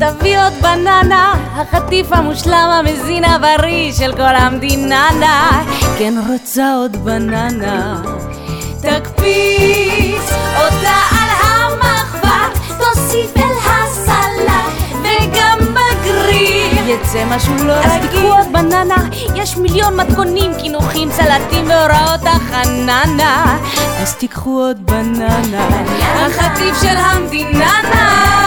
תביא עוד בננה, החטיף המושלם המזין הבריא של כל המדינה. כן רוצה עוד בננה, תקפיץ אותה על המחבת, תוסיף אל הסלט וגם בגריל יצא משהו לא רגיל. אז תיקחו עוד בננה, יש מיליון מתכונים, קינוחים, סלטים והוראות החננה. אז תיקחו עוד בננה, החטיף של המדינה.